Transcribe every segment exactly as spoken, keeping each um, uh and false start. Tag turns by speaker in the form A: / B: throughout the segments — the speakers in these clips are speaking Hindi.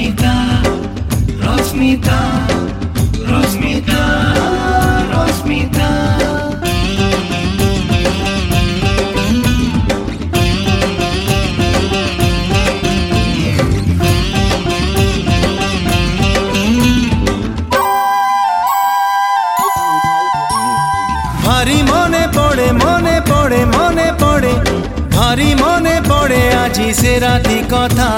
A: Rosmita, Rosmita, Rosmita, Rosmita.
B: भारी मने पड़े मने पड़े मने पड़े भारी मने पड़े आजी से राती कथा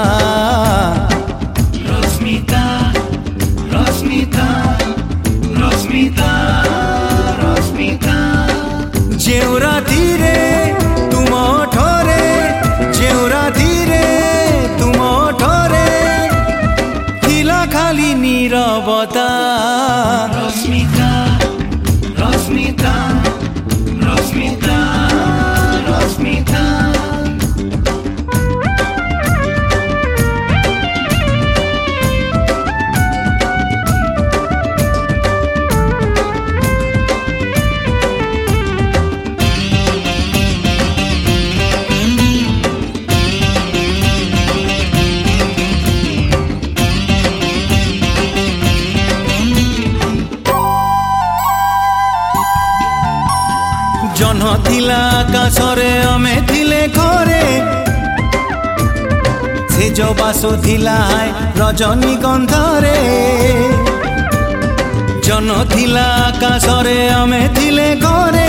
A: Rosmita, Rosmita, Rosmita, Rosmita.
B: जेउ राती रे तुम ठरे जेउ राती रे तुम ठरे हिला खाली नीरवता
A: Rosmita, Rosmita, Rosmita, Rosmita.
B: जह्न थिला आकाशरे आमे थिले घरे से जो बासो थिला हाय रजनी गंधरे जह्न थिला आकाशरे आमे थिले घरे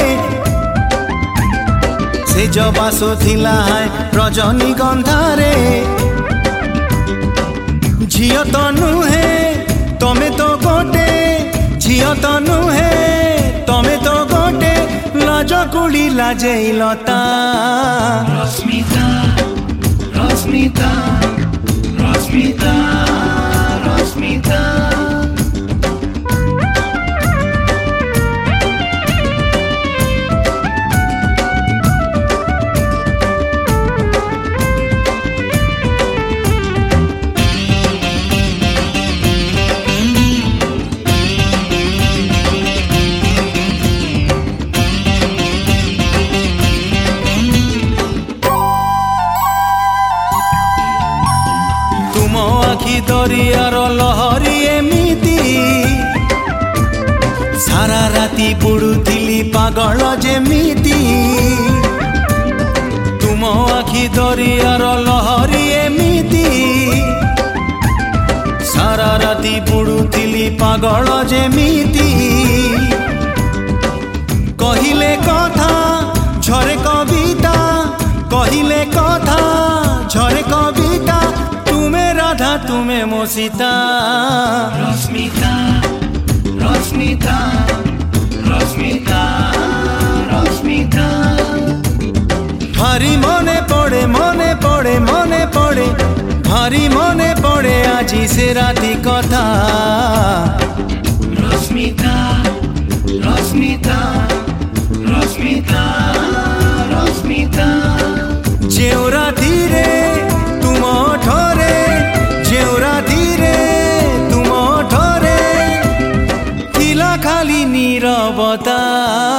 B: से जो बासो थिला हाय रजनी गंधरे झियो तो नुहे तमे तो गोटे झियो तो नुहे तमे तो गोटे लाज कुड़ी लाजे लता
A: Rosmita, Rosmita, Rosmita, Rosmita.
B: तुम आखि दरियार लहरी एमिति सारा राती बुड़ुथिली पागल जेमिति तुम आखि दरियार लहरी एमिति सारा राती बुड़ुथिली पागल जेमिति कहिले कथा झरे कविता कहिले कथा झरे कविता तुम्हें राधा तुम्हें मो Sita
A: Rosmita, Rosmita, Rosmita, Rosmita.
B: भारी मने पड़े मने पड़े मने पड़े भारी मने पड़े आजी से राती कथा
A: Rosmita, Rosmita, Rosmita, Rosmita.
B: जेउ राती रे तुम ठरे जेउ राती रे तुम ठरे थिला खाली नीरवता।